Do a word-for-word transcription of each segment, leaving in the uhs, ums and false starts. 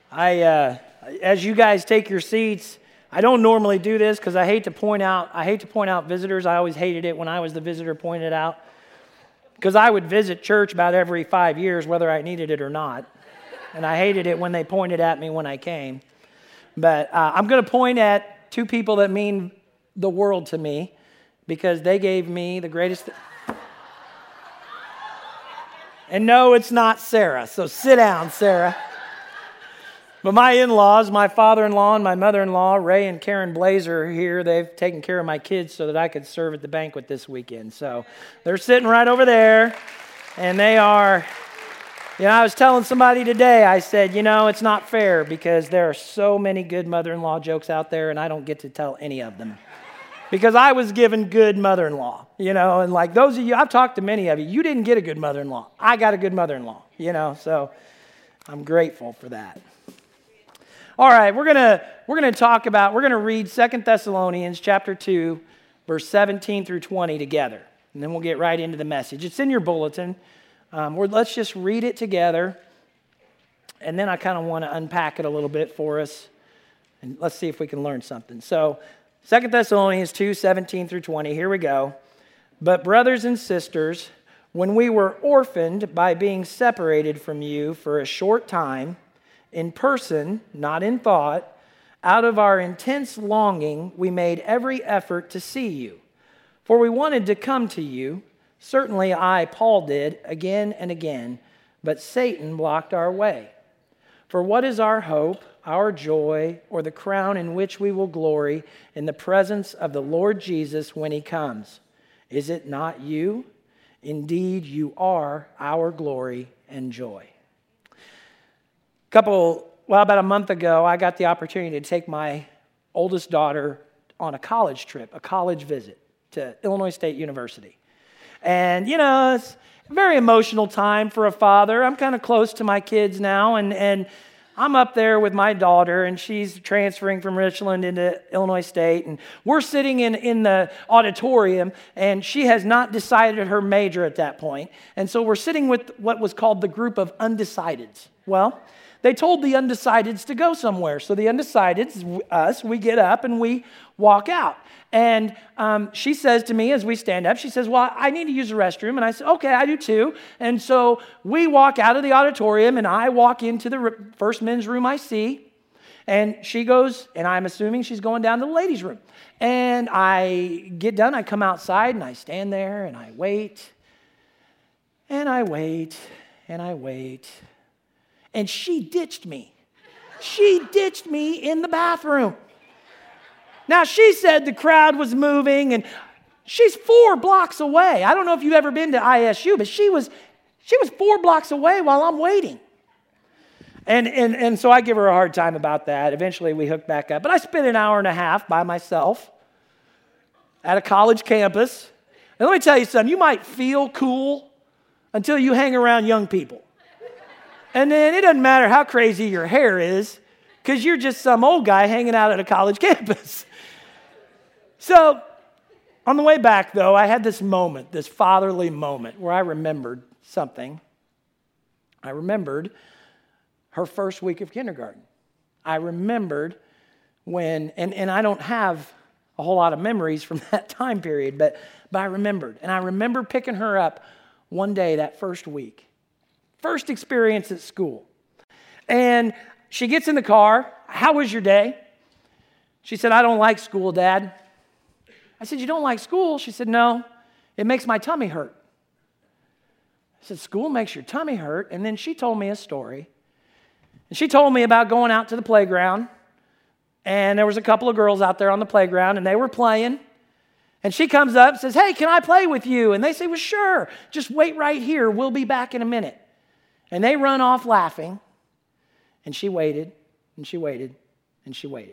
I, uh, as you guys take your seats, I don't normally do this because I hate to point out. I hate to point out visitors. I always hated it when I was the visitor pointed out because I would visit church about every five years, whether I needed it or not, and I hated it when they pointed at me when I came. But uh, I'm going to point at two people that mean the world to me because they gave me the greatest. Th- and no, it's not Sarah. So sit down, Sarah. But my in-laws, my father-in-law and my mother-in-law, Ray and Karen Blazer, are here. They've taken care of my kids so that I could serve at the banquet this weekend. So they're sitting right over there, and they are, you know, I was telling somebody today, I said, you know, it's not fair because there are so many good mother-in-law jokes out there, and I don't get to tell any of them. Because I was given good mother-in-law, you know, and like those of you, I've talked to many of you, you didn't get a good mother-in-law. I got a good mother-in-law, you know, so I'm grateful for that. All right, we're gonna we're gonna talk about we're gonna read Second Thessalonians chapter two, verse seventeen through twenty together, and then we'll get right into the message. It's in your bulletin. Um, we're, let's just read it together, and then I kind of want to unpack it a little bit for us, and let's see if we can learn something. So, Second Thessalonians two, seventeen through twenty. Here we go. But brothers and sisters, when we were orphaned by being separated from you for a short time, in person, not in thought, out of our intense longing, we made every effort to see you. For we wanted to come to you. Certainly I, Paul, did again and again, but Satan blocked our way. For what is our hope, our joy, or the crown in which we will glory in the presence of the Lord Jesus when he comes? Is it not you? Indeed, you are our glory and joy. Couple, well, about a month ago, I got the opportunity to take my oldest daughter on a college trip, a college visit to Illinois State University. And, you know, it's a very emotional time for a father. I'm kind of close to my kids now, and, and I'm up there with my daughter, and she's transferring from Richland into Illinois State, and we're sitting in, in the auditorium, and she has not decided her major at that point. And so we're sitting with what was called the group of undecideds. Well, they told the undecideds to go somewhere. So the undecideds, us, we get up and we walk out. And um, she says to me as we stand up, she says, well, I need to use the restroom. And I said, okay, I do too. And so we walk out of the auditorium and I walk into the first men's room I see. And she goes, and I'm assuming she's going down to the ladies' room. And I get done, I come outside and I stand there and I wait. And I wait and I wait. And she ditched me. She ditched me in the bathroom. Now, she said the crowd was moving, and she's four blocks away. I don't know if you've ever been to I S U, but she was she was four blocks away while I'm waiting. And, and, and so I give her a hard time about that. Eventually, we hook back up. But I spent an hour and a half by myself at a college campus. And let me tell you something. You might feel cool until you hang around young people. And then it doesn't matter how crazy your hair is because you're just some old guy hanging out at a college campus. So on the way back, though, I had this moment, this fatherly moment where I remembered something. I remembered her first week of kindergarten. I remembered when, and, and I don't have a whole lot of memories from that time period, but, but I remembered. And I remember picking her up one day that first week. First experience at school. And she gets in the car. How was your day? She said, I don't like school, Dad. I said, you don't like school? She said, no, it makes my tummy hurt. I said, school makes your tummy hurt? And then she told me a story. And she told me about going out to the playground. And there was a couple of girls out there on the playground, and they were playing. And she comes up and says, hey, can I play with you? And they say, well, sure. Just wait right here. We'll be back in a minute. And they run off laughing, and she waited, and she waited, and she waited.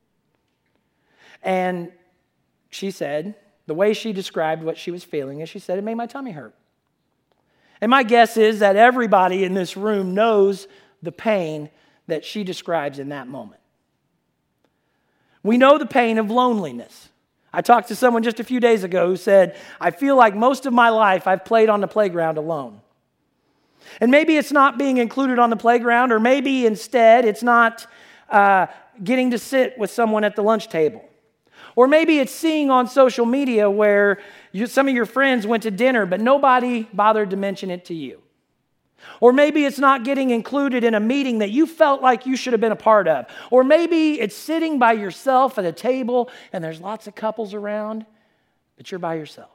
And she said, the way she described what she was feeling is she said, it made my tummy hurt. And my guess is that everybody in this room knows the pain that she describes in that moment. We know the pain of loneliness. I talked to someone just a few days ago who said, I feel like most of my life I've played on the playground alone. And maybe it's not being included on the playground, or maybe instead it's not uh, getting to sit with someone at the lunch table. Or maybe it's seeing on social media where you, some of your friends went to dinner, but nobody bothered to mention it to you. Or maybe it's not getting included in a meeting that you felt like you should have been a part of. Or maybe it's sitting by yourself at a table and there's lots of couples around, but you're by yourself.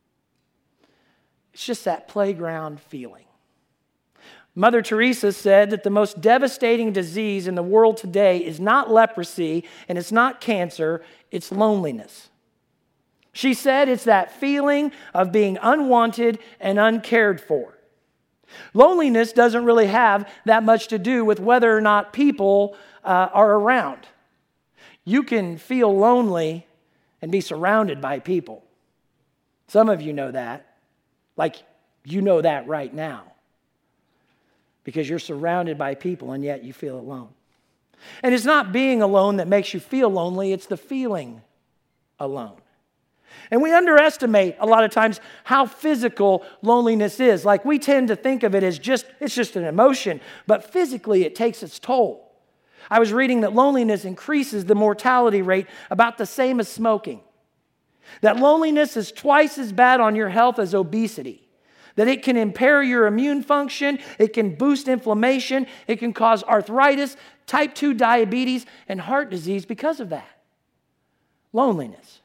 It's just that playground feeling. Mother Teresa said that the most devastating disease in the world today is not leprosy and it's not cancer, it's loneliness. She said it's that feeling of being unwanted and uncared for. Loneliness doesn't really have that much to do with whether or not people uh, are around. You can feel lonely and be surrounded by people. Some of you know that, like you know that right now, because you're surrounded by people and yet you feel alone. And it's not being alone that makes you feel lonely, it's the feeling alone. And we underestimate a lot of times how physical loneliness is. Like we tend to think of it as just, it's just an emotion, but physically it takes its toll. I was reading that loneliness increases the mortality rate about the same as smoking. That loneliness is twice as bad on your health as obesity. That it can impair your immune function, it can boost inflammation, it can cause arthritis, type two diabetes, and heart disease because of that. Loneliness.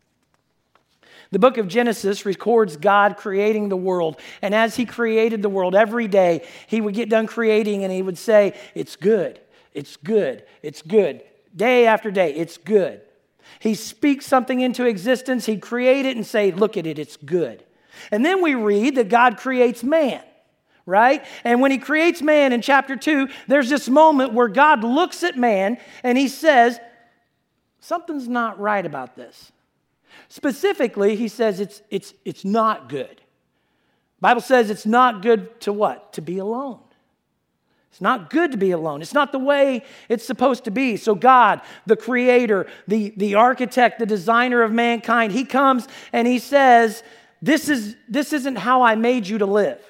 The book of Genesis records God creating the world. And as he created the world every day, he would get done creating and he would say, it's good, it's good, it's good. Day after day, it's good. He speaks something into existence, he'd create it and say, look at it, it's good. And then we read that God creates man, right? And when he creates man in chapter two, there's this moment where God looks at man and he says, something's not right about this. Specifically, he says it's, it's, it's not good. The Bible says it's not good to what? To be alone. It's not good to be alone. It's not the way it's supposed to be. So God, the creator, the, the architect, the designer of mankind, he comes and he says, this is, this isn't how I made you to live.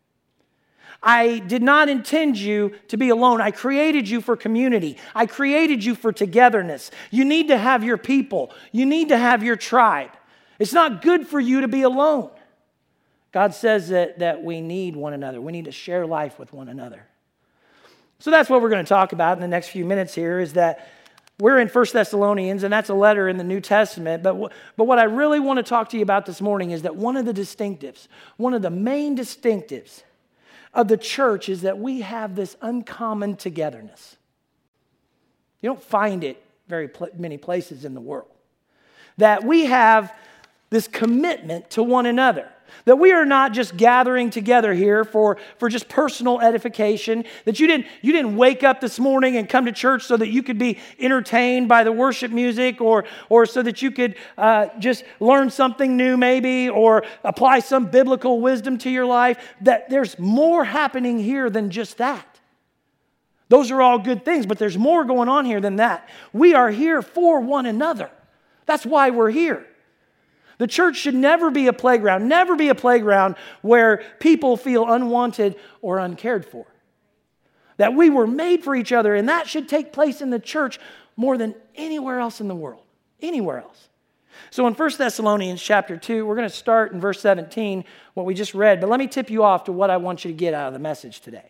I did not intend you to be alone. I created you for community. I created you for togetherness. You need to have your people. You need to have your tribe. It's not good for you to be alone. God says that, that we need one another. We need to share life with one another. So that's what we're going to talk about in the next few minutes here, is that we're in First Thessalonians, and that's a letter in the New Testament. But, w- but what I really want to talk to you about this morning is that one of the distinctives, one of the main distinctives of the church is that we have this uncommon togetherness. You don't find it very pl- many places in the world. That we have this commitment to one another. That we are not just gathering together here for, for just personal edification. That you didn't, you didn't wake up this morning and come to church so that you could be entertained by the worship music, or, or so that you could uh, just learn something new maybe, or apply some biblical wisdom to your life. That there's more happening here than just that. Those are all good things, but there's more going on here than that. We are here for one another. That's why we're here. The church should never be a playground, never be a playground where people feel unwanted or uncared for. That we were made for each other, and that should take place in the church more than anywhere else in the world. Anywhere else. So in First Thessalonians chapter two, we're going to start in verse seventeen, what we just read, but let me tip you off to what I want you to get out of the message today.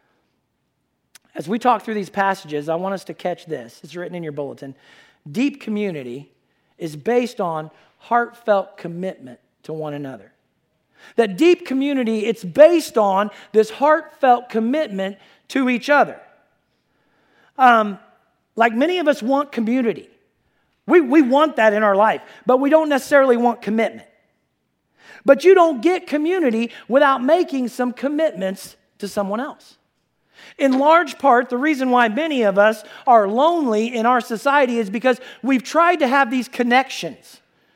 As we talk through these passages, I want us to catch this. It's written in your bulletin. Deep community is based on heartfelt commitment to one another. That deep community, it's based on this heartfelt commitment to each other. Um, like many of us want community. We, we want that in our life, but we don't necessarily want commitment. But you don't get community without making some commitments to someone else. In large part, the reason why many of us are lonely in our society is because we've tried to have these connections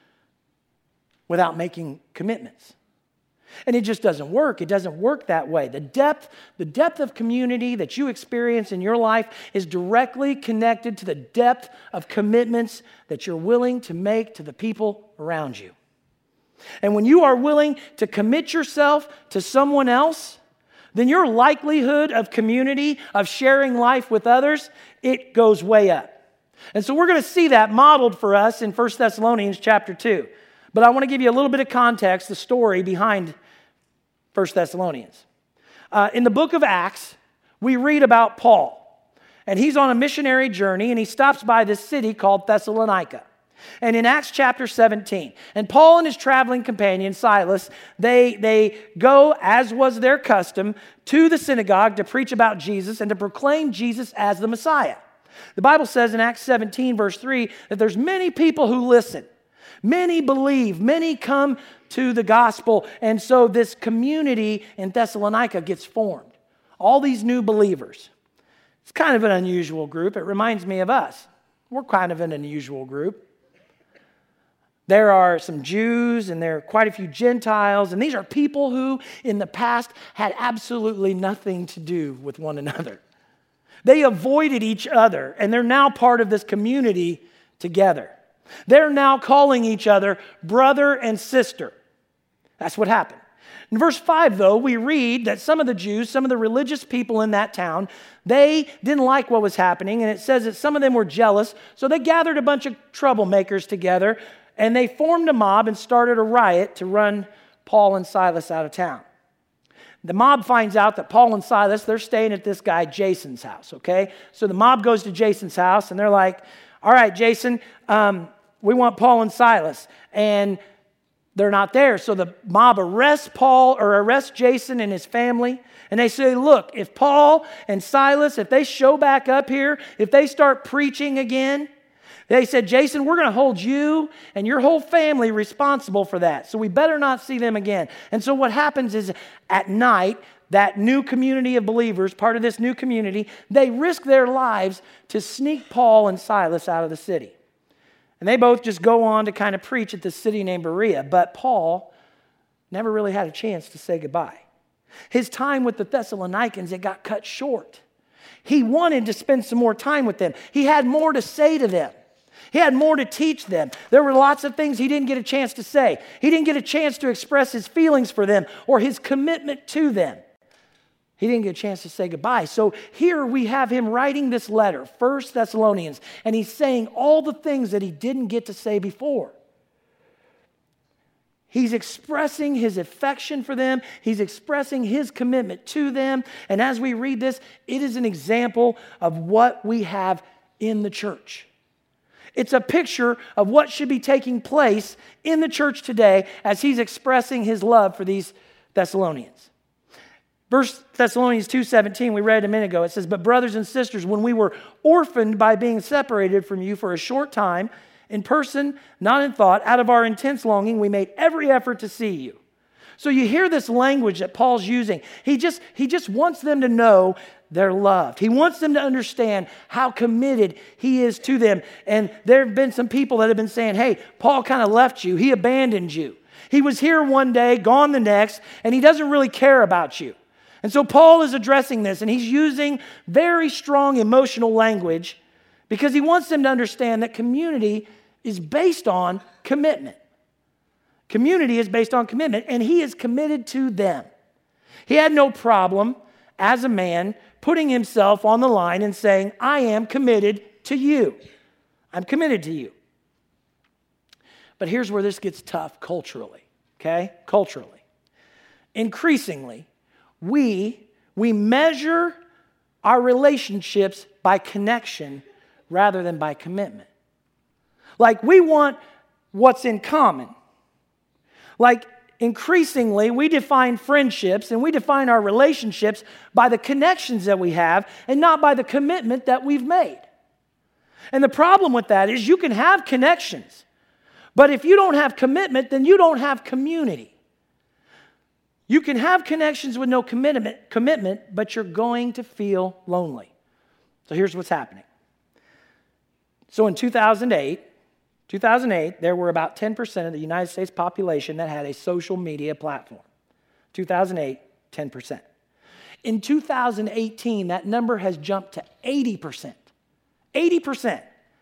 without making commitments. And it just doesn't work. It doesn't work that way. The depth, the depth of community that you experience in your life is directly connected to the depth of commitments that you're willing to make to the people around you. And when you are willing to commit yourself to someone else, then your likelihood of community, of sharing life with others, it goes way up. And so we're going to see that modeled for us in First Thessalonians chapter two. But I want to give you a little bit of context, the story behind First Thessalonians. Uh, in the book of Acts, we read about Paul. And he's on a missionary journey, and he stops by this city called Thessalonica. And in Acts chapter seventeen, and Paul and his traveling companion, Silas, they, they go, as was their custom, to the synagogue to preach about Jesus and to proclaim Jesus as the Messiah. The Bible says in Acts seventeen, verse three, that there's many people who listen. Many believe. Many come to the gospel. And so this community in Thessalonica gets formed. All these new believers. It's kind of an unusual group. It reminds me of us. We're kind of an unusual group. There are some Jews and there are quite a few Gentiles. And these are people who in the past had absolutely nothing to do with one another. They avoided each other, and they're now part of this community together. They're now calling each other brother and sister. That's what happened. In verse five, though, we read that some of the Jews, some of the religious people in that town, they didn't like what was happening, and it says that some of them were jealous, so they gathered a bunch of troublemakers together, and they formed a mob and started a riot to run Paul and Silas out of town. The mob finds out that Paul and Silas, they're staying at this guy Jason's house, okay? So the mob goes to Jason's house, and they're like, all right, Jason, um, we want Paul and Silas. And they're not there. So the mob arrests Paul or arrests Jason and his family. And they say, look, if Paul and Silas, if they show back up here, if they start preaching again, they said, Jason, we're going to hold you and your whole family responsible for that. So we better not see them again. And so what happens is at night, that new community of believers, part of this new community, they risk their lives to sneak Paul and Silas out of the city. And they both just go on to kind of preach at this city named Berea. But Paul never really had a chance to say goodbye. His time with the Thessalonians, it got cut short. He wanted to spend some more time with them. He had more to say to them. He had more to teach them. There were lots of things he didn't get a chance to say. He didn't get a chance to express his feelings for them or his commitment to them. He didn't get a chance to say goodbye. So here we have him writing this letter, First Thessalonians, and he's saying all the things that he didn't get to say before. He's expressing his affection for them. He's expressing his commitment to them. And as we read this, it is an example of what we have in the church. It's a picture of what should be taking place in the church today as he's expressing his love for these Thessalonians. First Thessalonians two seventeen, we read a minute ago, it says, but brothers and sisters, when we were orphaned by being separated from you for a short time, in person, not in thought, out of our intense longing, we made every effort to see you. So you hear this language that Paul's using. He just, he just wants them to know they're loved. He wants them to understand how committed he is to them. And there have been some people that have been saying, hey, Paul kind of left you. He abandoned you. He was here one day, gone the next, and he doesn't really care about you. And so Paul is addressing this, and he's using very strong emotional language because he wants them to understand that community is based on commitment. Community is based on commitment, and he is committed to them. He had no problem, as a man, putting himself on the line and saying, I am committed to you. I'm committed to you. But here's where this gets tough culturally, okay? Culturally. Increasingly, we, we measure our relationships by connection rather than by commitment. Like we want what's in common. Like increasingly, we define friendships and we define our relationships by the connections that we have and not by the commitment that we've made. And the problem with that is you can have connections, but if you don't have commitment, then you don't have community. You can have connections with no commitment, commitment, but you're going to feel lonely. So here's what's happening. So in two thousand eight, two thousand eight, there were about ten percent of the United States population that had a social media platform. two thousand eight, ten percent. In two thousand eighteen, that number has jumped to eighty percent. eighty percent.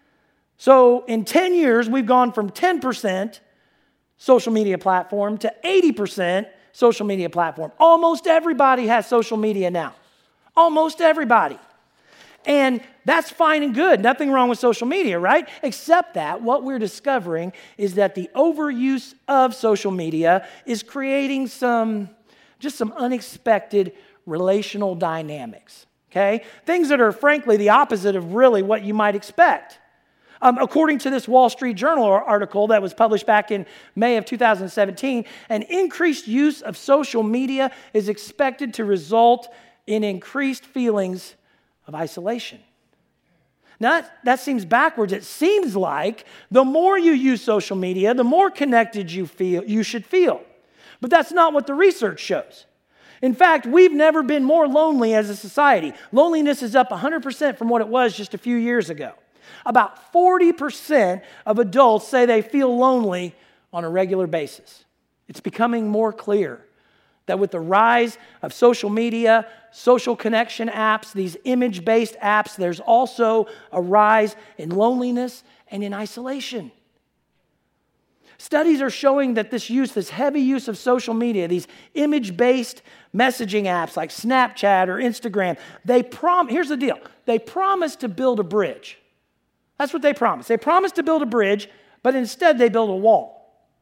So in ten years, we've gone from ten percent social media platform to eighty percent social media platform. Almost everybody has social media now. Almost everybody. And that's fine and good. Nothing wrong with social media, right? Except that what we're discovering is that the overuse of social media is creating some, just some unexpected relational dynamics, okay? Things that are frankly the opposite of really what you might expect. Um, according to this Wall Street Journal article that was published back in May of two thousand seventeen, an increased use of social media is expected to result in increased feelings of isolation. Now, that, that seems backwards. It seems like the more you use social media, the more connected you feel, you should feel. But that's not what the research shows. In fact, we've never been more lonely as a society. Loneliness is up one hundred percent from what it was just a few years ago. About forty percent of adults say they feel lonely on a regular basis. It's becoming more clear that with the rise of social media, social connection apps, these image-based apps, there's also a rise in loneliness and in isolation. Studies are showing that this use, this heavy use of social media, these image-based messaging apps like Snapchat or Instagram, they prom- here's the deal. They promise to build a bridge. That's what they promise. They promise to build a bridge, but instead they build a wall.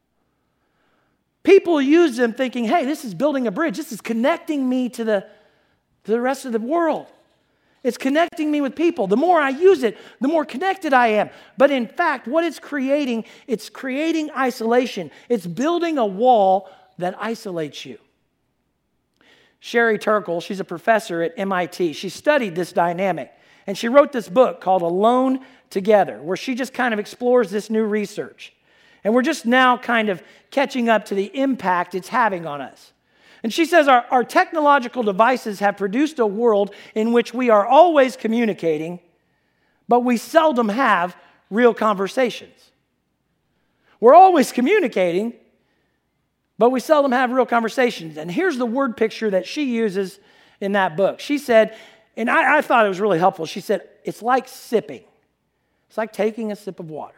People use them thinking, hey, this is building a bridge. This is connecting me to the, to the rest of the world. It's connecting me with people. The more I use it, the more connected I am. But in fact, what it's creating, it's creating isolation. It's building a wall that isolates you. Sherry Turkle, she's a professor at M I T. She studied this dynamic, and she wrote this book called Alone Together, where she just kind of explores this new research. And we're just now kind of catching up to the impact it's having on us. And she says our, our technological devices have produced a world in which we are always communicating, but we seldom have real conversations. We're always communicating, but we seldom have real conversations. And here's the word picture that she uses in that book. She said, and I, I thought it was really helpful, she said, it's like sipping. It's like taking a sip of water.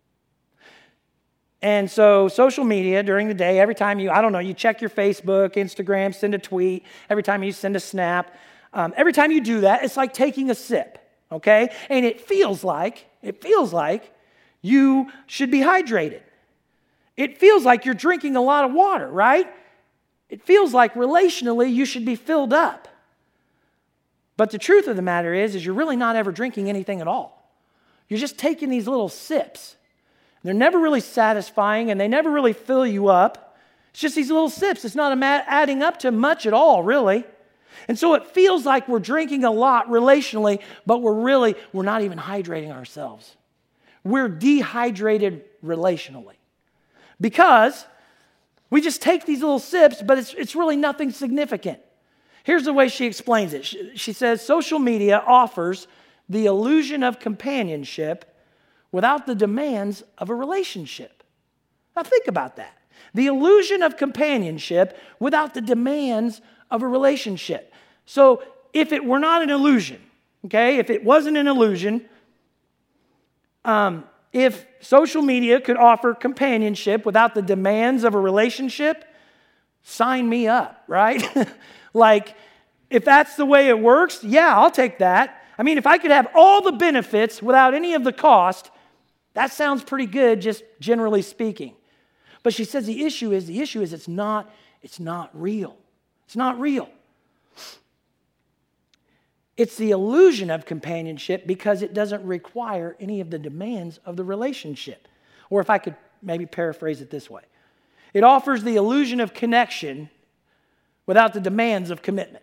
And so social media during the day, every time you, I don't know, you check your Facebook, Instagram, send a tweet, every time you send a snap, um, every time you do that, it's like taking a sip, okay? And it feels like, it feels like you should be hydrated. It feels like you're drinking a lot of water, right? It feels like relationally you should be filled up. But the truth of the matter is, is you're really not ever drinking anything at all. You're just taking these little sips. They're never really satisfying, and they never really fill you up. It's just these little sips. It's not adding up to much at all, really. And so it feels like we're drinking a lot relationally, but we're really, we're not even hydrating ourselves. We're dehydrated relationally. Because we just take these little sips, but it's, it's really nothing significant. Here's the way she explains it. She, she says, social media offers the illusion of companionship without the demands of a relationship. Now think about that. The illusion of companionship without the demands of a relationship. So if it were not an illusion, okay, if it wasn't an illusion, um, if social media could offer companionship without the demands of a relationship, sign me up, right? Like, if that's the way it works, yeah, I'll take that. I mean, if I could have all the benefits without any of the cost, that sounds pretty good, just generally speaking. But she says the issue is, the issue is it's not, it's not real. It's not real. It's the illusion of companionship because it doesn't require any of the demands of the relationship. Or if I could maybe paraphrase it this way. It offers the illusion of connection without the demands of commitment.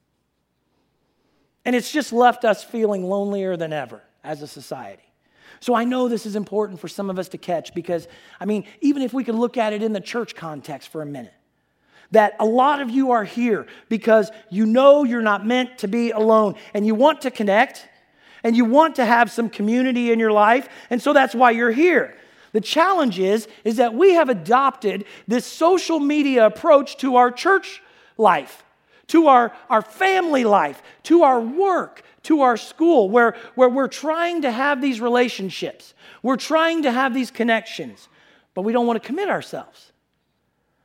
And it's just left us feeling lonelier than ever as a society. So I know this is important for some of us to catch because, I mean, even if we could look at it in the church context for a minute, that a lot of you are here because you know you're not meant to be alone and you want to connect and you want to have some community in your life, and so that's why you're here. The challenge is, is that we have adopted this social media approach to our church life, to our, our family life, to our work, to our school, where, where we're trying to have these relationships. We're trying to have these connections, but we don't want to commit ourselves.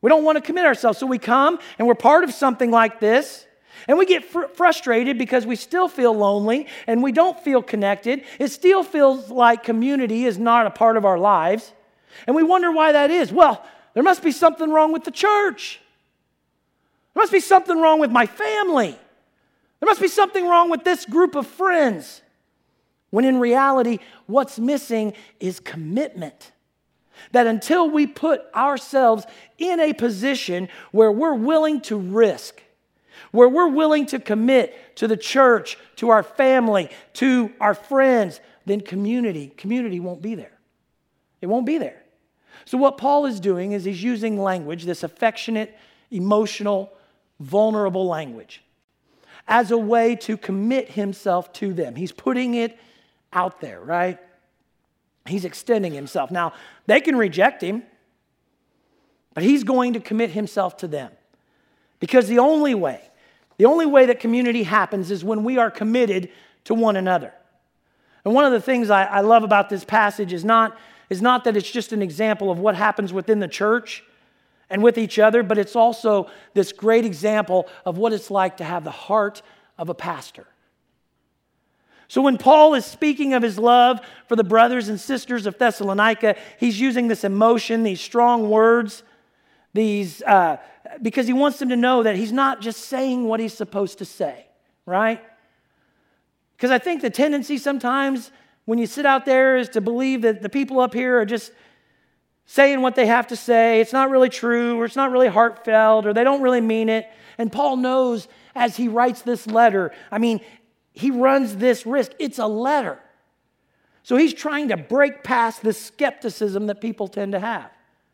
We don't want to commit ourselves. So we come and we're part of something like this, and we get fr- frustrated because we still feel lonely and we don't feel connected. It still feels like community is not a part of our lives. And we wonder why that is. Well, there must be something wrong with the church. There must be something wrong with my family. There must be something wrong with this group of friends. When in reality, what's missing is commitment. That until we put ourselves in a position where we're willing to risk, where we're willing to commit to the church, to our family, to our friends, then community, community won't be there. It won't be there. So what Paul is doing is he's using language, this affectionate, emotional, vulnerable language, as a way to commit himself to them. He's putting it out there, right? He's extending himself. Now, they can reject him, but he's going to commit himself to them. Because the only way, the only way that community happens is when we are committed to one another. And one of the things I, I love about this passage is not, is not that it's just an example of what happens within the church and with each other, but it's also this great example of what it's like to have the heart of a pastor. So when Paul is speaking of his love for the brothers and sisters of Thessalonica, he's using this emotion, these strong words, these uh, because he wants them to know that he's not just saying what he's supposed to say, right? Because I think the tendency sometimes when you sit out there is to believe that the people up here are just saying what they have to say. It's not really true, or it's not really heartfelt, or they don't really mean it. And Paul knows as he writes this letter, I mean, he runs this risk. It's a letter. So he's trying to break past the skepticism that people tend to have.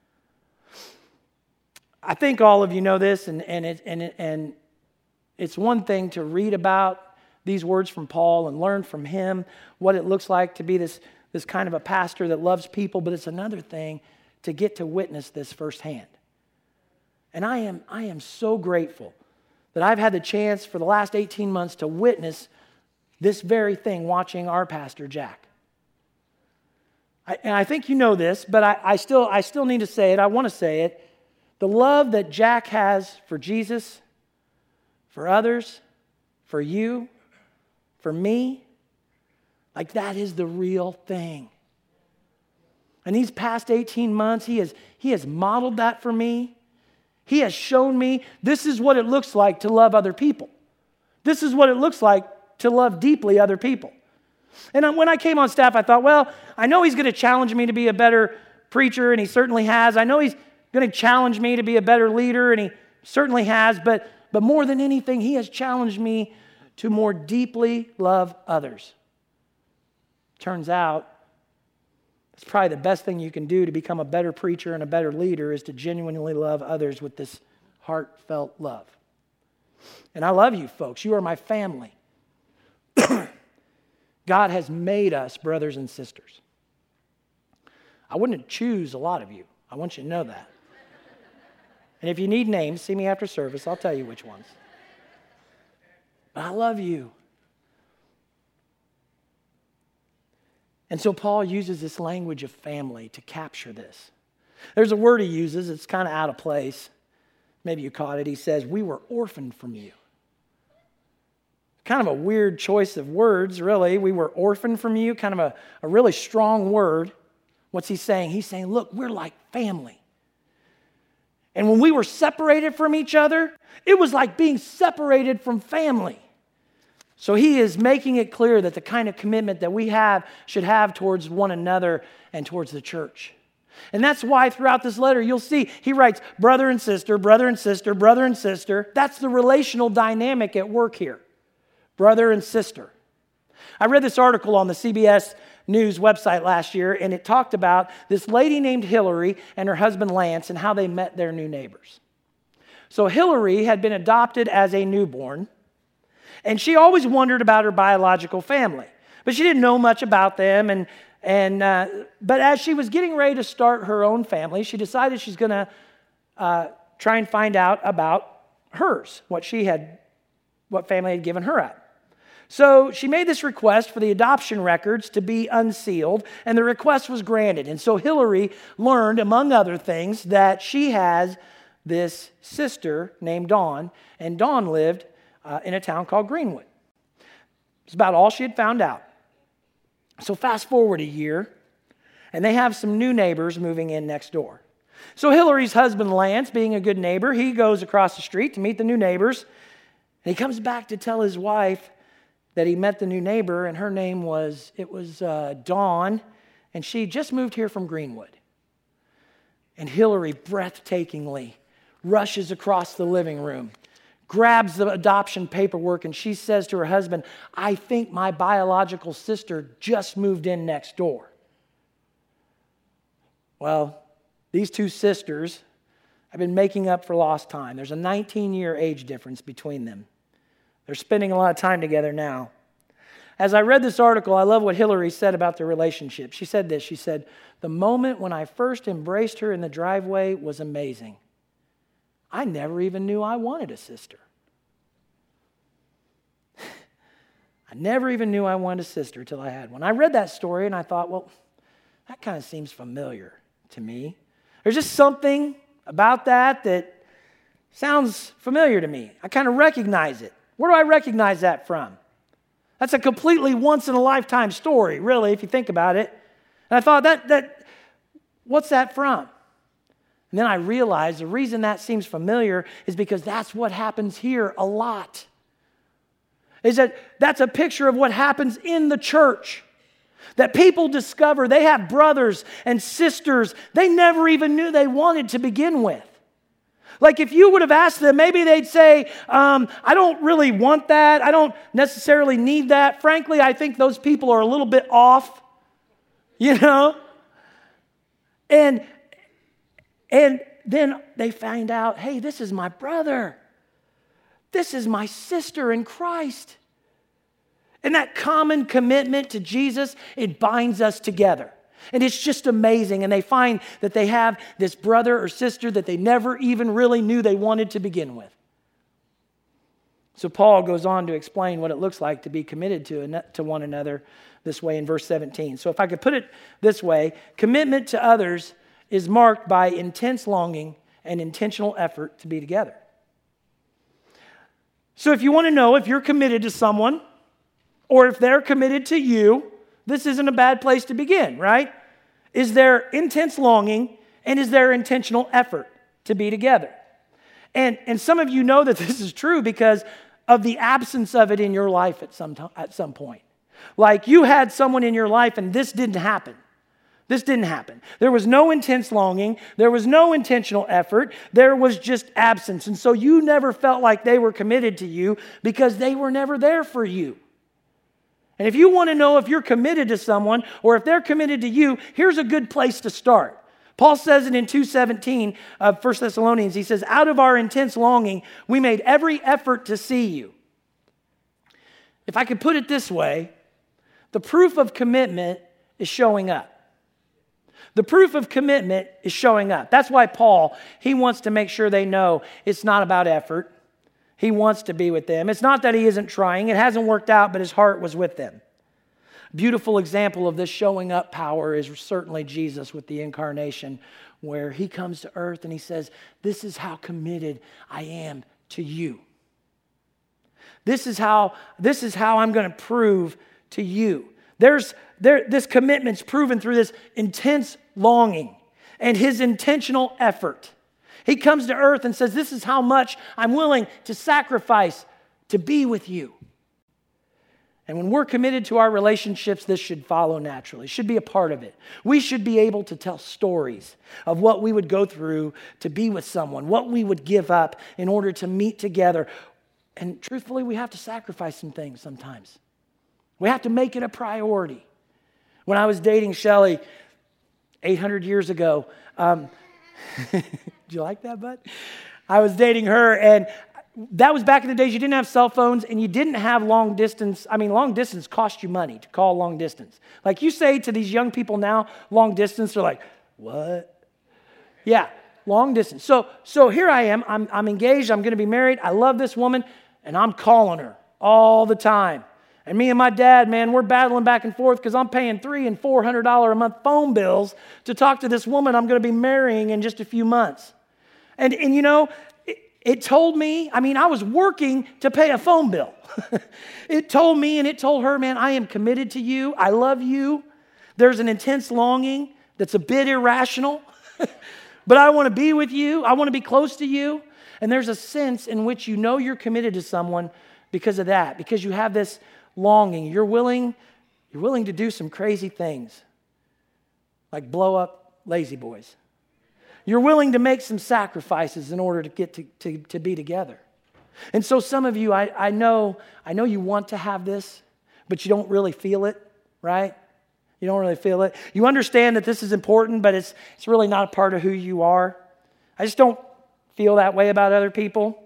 I think all of you know this, and, and, it, and, it, and it's one thing to read about these words from Paul and learn from him what it looks like to be this, this kind of a pastor that loves people, but it's another thing to get to witness this firsthand. And I am, I am so grateful that I've had the chance for the last eighteen months to witness this very thing watching our pastor, Jack. I, and I think you know this, but I, I, still, I still need to say it. I want to say it. The love that Jack has for Jesus, for others, for you, for me, like that is the real thing. And these past eighteen months, he has, he has modeled that for me. He has shown me this is what it looks like to love other people. This is what it looks like to love deeply other people. And when I came on staff, I thought, well, I know he's going to challenge me to be a better preacher, and he certainly has. I know he's going to challenge me to be a better leader, and he certainly has. But, but more than anything, he has challenged me to more deeply love others. Turns out, it's probably the best thing you can do to become a better preacher and a better leader is to genuinely love others with this heartfelt love. And I love you folks. You are my family. God has made us brothers and sisters. I wouldn't choose a lot of you. I want you to know that. And if you need names, see me after service. I'll tell you which ones. But I love you. And so Paul uses this language of family to capture this. There's a word he uses. It's kind of out of place. Maybe you caught it. He says, we were orphaned from you. Kind of a weird choice of words, really. We were orphaned from you, kind of a, a really strong word. What's he saying? He's saying, look, we're like family. And when we were separated from each other, it was like being separated from family. So he is making it clear that the kind of commitment that we have should have towards one another and towards the church. And that's why throughout this letter, you'll see he writes brother and sister, brother and sister, brother and sister. That's the relational dynamic at work here. Brother and sister. I read this article on the C B S News website last year, and it talked about this lady named Hillary and her husband Lance and how they met their new neighbors. So Hillary had been adopted as a newborn, and she always wondered about her biological family, but she didn't know much about them. And and uh, but as she was getting ready to start her own family, she decided she's going to uh, try and find out about hers, what she had, what family had given her up. So she made this request for the adoption records to be unsealed, and the request was granted. And so Hillary learned, among other things, that she has this sister named Dawn, and Dawn lived uh, in a town called Greenwood. It's about all she had found out. So fast forward a year, and they have some new neighbors moving in next door. So Hillary's husband, Lance, being a good neighbor, he goes across the street to meet the new neighbors, and he comes back to tell his wife that he met the new neighbor, and her name was, it was uh, Dawn, and she just moved here from Greenwood. And Hillary, breathtakingly, rushes across the living room, grabs the adoption paperwork, and she says to her husband, I think my biological sister just moved in next door. Well, these two sisters have been making up for lost time. There's a nineteen-year age difference between them. They're spending a lot of time together now. As I read this article, I love what Hillary said about their relationship. She said this, she said, the moment when I first embraced her in the driveway was amazing. I never even knew I wanted a sister. I never even knew I wanted a sister till I had one. I read that story and I thought, well, that kind of seems familiar to me. There's just something about that that sounds familiar to me. I kind of recognize it. Where do I recognize that from? That's a completely once-in-a-lifetime story, really, if you think about it. And I thought, that that, what's that from? And then I realized the reason that seems familiar is because that's what happens here a lot. Is that that's a picture of what happens in the church. That people discover they have brothers and sisters they never even knew they wanted to begin with. Like if you would have asked them, maybe they'd say, um, I don't really want that. I don't necessarily need that. Frankly, I think those people are a little bit off, you know? And, and then they find out, hey, this is my brother. This is my sister in Christ. And that common commitment to Jesus, it binds us together. And it's just amazing. And they find that they have this brother or sister that they never even really knew they wanted to begin with. So Paul goes on to explain what it looks like to be committed to, to one another this way in verse seventeen. So if I could put it this way, commitment to others is marked by intense longing and intentional effort to be together. So if you want to know if you're committed to someone or if they're committed to you, this isn't a bad place to begin, right? Is there intense longing and is there intentional effort to be together? And, and some of you know that this is true because of the absence of it in your life at some, to- at some point. Like you had someone in your life and this didn't happen. This didn't happen. There was no intense longing. There was no intentional effort. There was just absence. And so you never felt like they were committed to you because they were never there for you. And if you want to know if you're committed to someone or if they're committed to you, here's a good place to start. Paul says it in two seventeen of First Thessalonians. He says, out of our intense longing, we made every effort to see you. If I could put it this way, the proof of commitment is showing up. The proof of commitment is showing up. That's why Paul, he wants to make sure they know it's not about effort. He wants to be with them. It's not that he isn't trying. It hasn't worked out, but his heart was with them. Beautiful example of this showing up power is certainly Jesus with the incarnation, where he comes to earth and he says, this is how committed I am to you. This is how, this is how I'm going to prove to you. There's there, this commitment's proven through this intense longing and his intentional effort. He comes to earth and says, this is how much I'm willing to sacrifice to be with you. And when we're committed to our relationships, this should follow naturally. It should be a part of it. We should be able to tell stories of what we would go through to be with someone, what we would give up in order to meet together. And truthfully, we have to sacrifice some things sometimes. We have to make it a priority. When I was dating Shelley eight hundred years ago, um, did you like that, bud? I was dating her, and that was back in the days you didn't have cell phones and you didn't have long distance. I mean, long distance cost you money to call long distance. Like you say to these young people now, long distance, they're like, what? Yeah, long distance. So so here I am. I'm, I'm engaged. I'm going to be married. I love this woman, and I'm calling her all the time. And me and my dad, man, we're battling back and forth because I'm paying three and four hundred dollars a month phone bills to talk to this woman I'm going to be marrying in just a few months. And, and you know, it, it told me, I mean, I was working to pay a phone bill. It told me and it told her, man, I am committed to you. I love you. There's an intense longing that's a bit irrational, but I want to be with you. I want to be close to you. And there's a sense in which you know you're committed to someone because of that, because you have this longing. You're willing, you're willing to do some crazy things, like blow up lazy boys. You're willing to make some sacrifices in order to get to, to, to be together. And so some of you, I, I know, I know you want to have this, but you don't really feel it, right? You don't really feel it. You understand that this is important, but it's it's really not a part of who you are. I just don't feel that way about other people.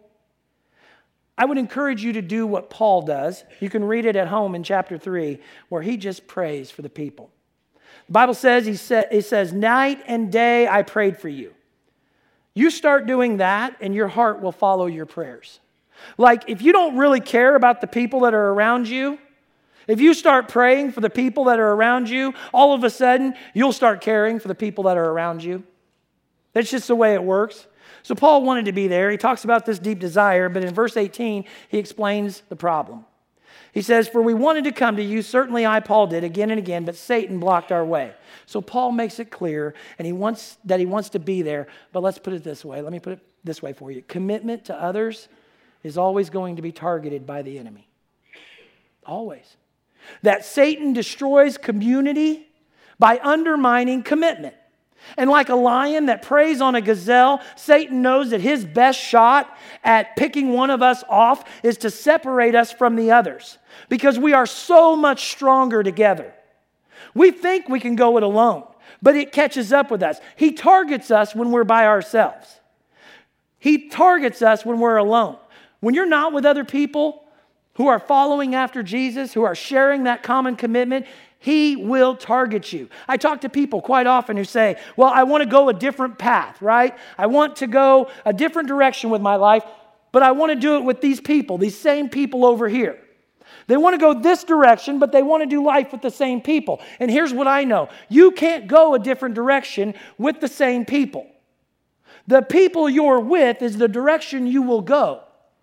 I would encourage you to do what Paul does. You can read it at home in chapter three, where he just prays for the people. The Bible says, he sa- it says, night and day I prayed for you. You start doing that, and your heart will follow your prayers. Like, if you don't really care about the people that are around you, if you start praying for the people that are around you, all of a sudden, you'll start caring for the people that are around you. That's just the way it works. So Paul wanted to be there. He talks about this deep desire, but in verse eighteen, he explains the problem. He says, for we wanted to come to you, certainly I, Paul, did again and again, but Satan blocked our way. So Paul makes it clear and he wants that he wants to be there, but let's put it this way. Let me put it this way for you. Commitment to others is always going to be targeted by the enemy. Always. That Satan destroys community by undermining commitment. And like a lion that preys on a gazelle, Satan knows that his best shot at picking one of us off is to separate us from the others, because we are so much stronger together. We think we can go it alone, but it catches up with us. He targets us when we're by ourselves. He targets us when we're alone. When you're not with other people who are following after Jesus, who are sharing that common commitment, he will target you. I talk to people quite often who say, well, I want to go a different path, right? I want to go a different direction with my life, but I want to do it with these people, these same people over here. They want to go this direction, but they want to do life with the same people. And here's what I know. You can't go a different direction with the same people. The people you're with is the direction you will go.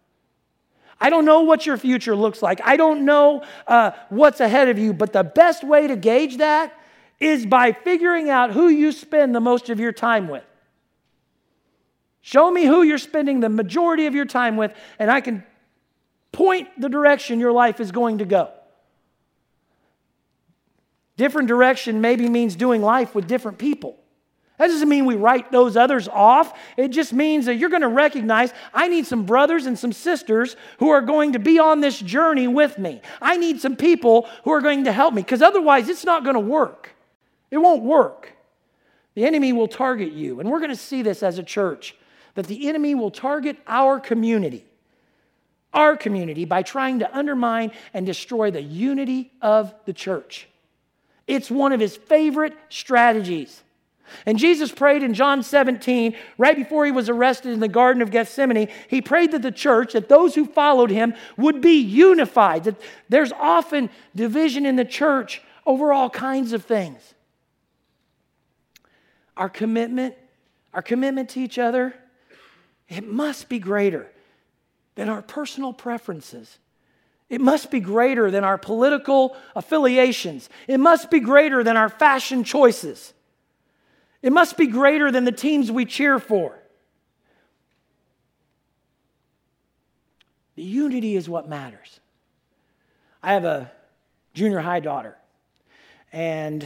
I don't know what your future looks like. I don't know uh, what's ahead of you, but the best way to gauge that is by figuring out who you spend the most of your time with. Show me who you're spending the majority of your time with, and I can point the direction your life is going to go. Different direction maybe means doing life with different people. That doesn't mean we write those others off. It just means that you're going to recognize, I need some brothers and some sisters who are going to be on this journey with me. I need some people who are going to help me, because otherwise it's not going to work. It won't work. The enemy will target you. And we're going to see this as a church, that the enemy will target our community, our community, by trying to undermine and destroy the unity of the church. It's one of his favorite strategies. And Jesus prayed in John seventeen, right before he was arrested in the Garden of Gethsemane, he prayed that the church, that those who followed him would be unified. That there's often division in the church over all kinds of things. Our commitment, our commitment to each other, it must be greater than our personal preferences. It must be greater than our political affiliations. It must be greater than our fashion choices. It must be greater than the teams we cheer for. The unity is what matters. I have a junior high daughter, and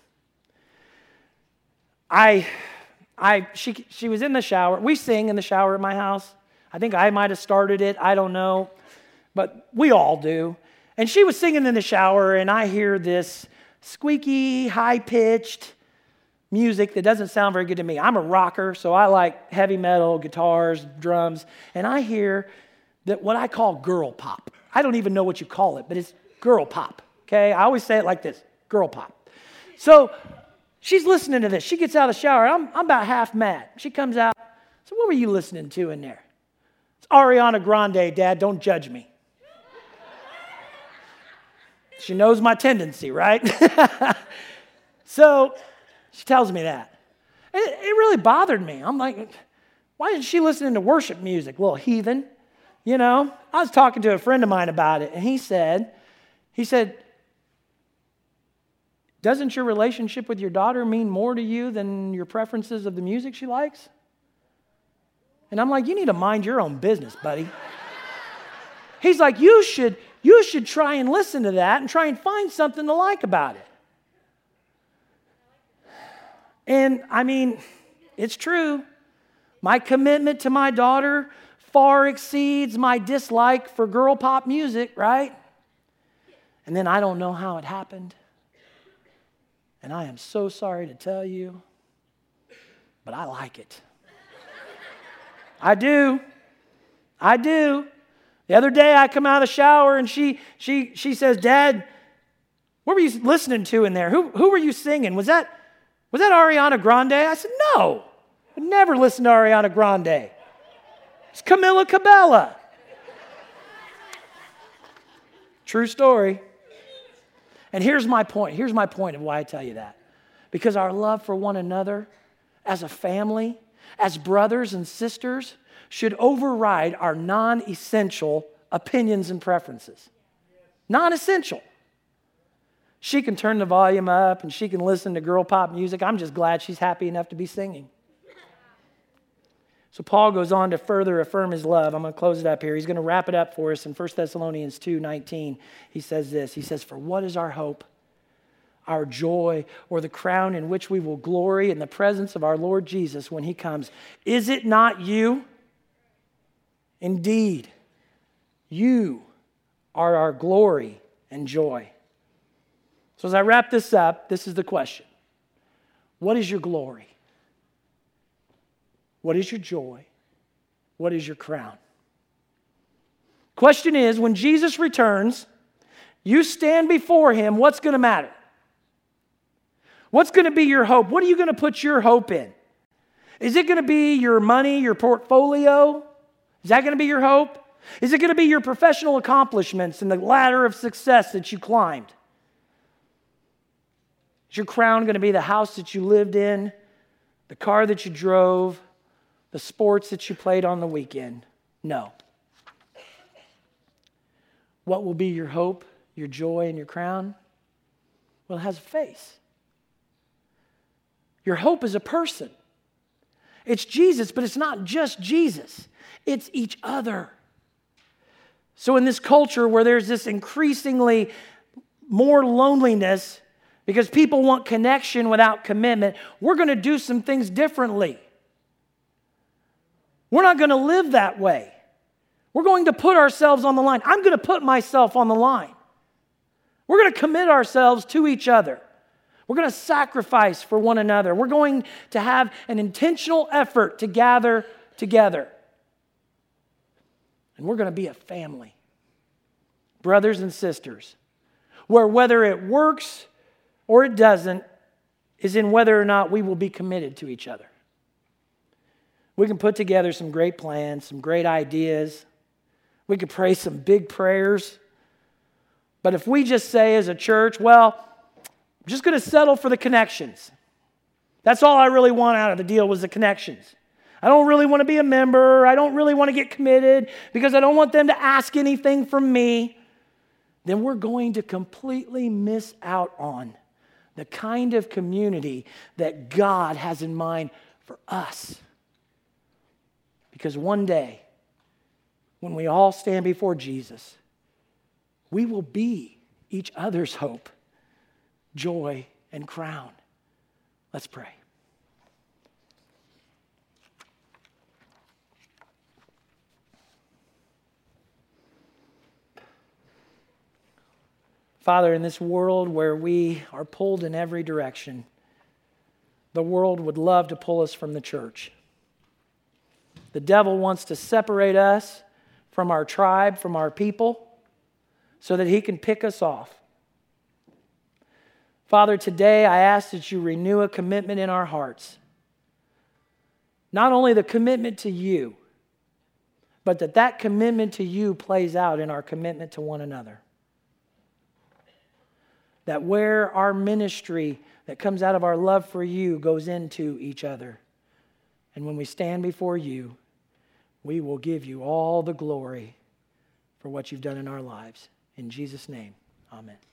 I, I, she, she was in the shower. We sing in the shower at my house. I think I might have started it. I don't know, but we all do. And she was singing in the shower, and I hear this squeaky, high-pitched music that doesn't sound very good to me. I'm a rocker, so I like heavy metal, guitars, drums, and I hear that what I call girl pop. I don't even know what you call it, but it's girl pop, okay? I always say it like this, girl pop. So she's listening to this. She gets out of the shower. I'm, I'm about half mad. She comes out. So what were you listening to in there? It's Ariana Grande, Dad. Don't judge me. She knows my tendency, right? So she tells me that. It, it really bothered me. I'm like, Why isn't she listening to worship music, little heathen? You know, I was talking to a friend of mine about it, and he said, he said, doesn't your relationship with your daughter mean more to you than your preferences of the music she likes? And I'm like, you need to mind your own business, buddy. He's like, you should, you should try and listen to that and try and find something to like about it. And I mean, it's true. My commitment to my daughter far exceeds my dislike for girl pop music, right? And then I don't know how it happened. And I am so sorry to tell you, but I like it. I do. I do. The other day I come out of the shower and she she she says, Dad, what were you listening to in there? Who who were you singing? Was that was that Ariana Grande? I said, no. I would never listen to Ariana Grande. It's Camila Cabella. True story. And here's my point. Here's my point of why I tell you that. Because our love for one another as a family, as brothers and sisters, should override our non-essential opinions and preferences. Non-essential. She can turn the volume up and she can listen to girl pop music. I'm just glad she's happy enough to be singing. So Paul goes on to further affirm his love. I'm going to close it up here. He's going to wrap it up for us in First Thessalonians two nineteen. He says this. He says, for what is our hope, our joy, or the crown in which we will glory in the presence of our Lord Jesus when he comes? Is it not you? Indeed, you are our glory and joy. So as I wrap this up, this is the question. What is your glory? What is your joy? What is your crown? Question is, when Jesus returns, you stand before him, what's going to matter? What's going to be your hope? What are you going to put your hope in? Is it going to be your money, your portfolio? Is that going to be your hope? Is it going to be your professional accomplishments and the ladder of success that you climbed? Is your crown going to be the house that you lived in, the car that you drove, the sports that you played on the weekend? No. What will be your hope, your joy, and your crown? Well, it has a face. Your hope is a person. It's Jesus, but it's not just Jesus. It's each other. So in this culture where there's this increasingly more loneliness because people want connection without commitment, we're going to do some things differently. We're not going to live that way. We're going to put ourselves on the line. I'm going to put myself on the line. We're going to commit ourselves to each other. We're going to sacrifice for one another. We're going to have an intentional effort to gather together. And we're going to be a family. Brothers and sisters. Where whether it works or it doesn't is in whether or not we will be committed to each other. We can put together some great plans, some great ideas. We could pray some big prayers. But if we just say as a church, well, I'm just going to settle for the connections. That's all I really want out of the deal was the connections. I don't really want to be a member. I don't really want to get committed because I don't want them to ask anything from me. Then we're going to completely miss out on the kind of community that God has in mind for us. Because one day, when we all stand before Jesus, we will be each other's hope, joy, and crown. Let's pray. Father, in this world where we are pulled in every direction, the world would love to pull us from the church. The devil wants to separate us from our tribe, from our people, so that he can pick us off. Father, today I ask that you renew a commitment in our hearts. Not only the commitment to you, but that that commitment to you plays out in our commitment to one another. That where our ministry that comes out of our love for you goes into each other. And when we stand before you, we will give you all the glory for what you've done in our lives. In Jesus' name, amen.